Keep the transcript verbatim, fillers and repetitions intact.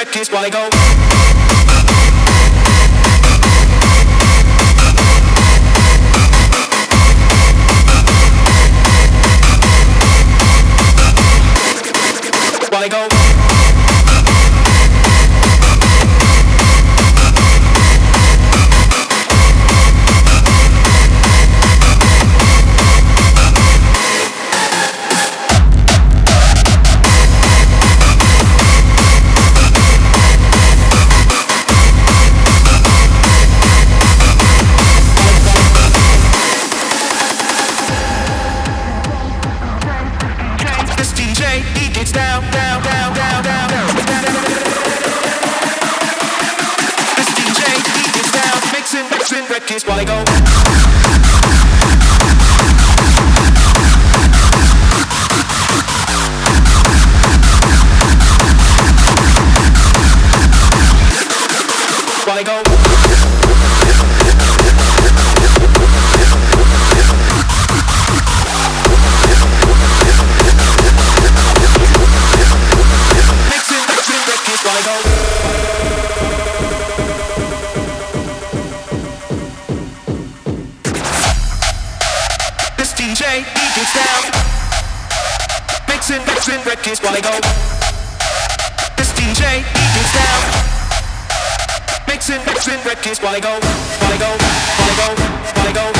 records while I go. While I go. Down, down, down, down, down, down, down. This D J, he gets down, mixing, mixing records while I go. While I go. While I go. This D J, he gets down, mixing, mixing records while I go. This D J, he gets down, mixing, mixing records while I go, while I go, while I go, while I go.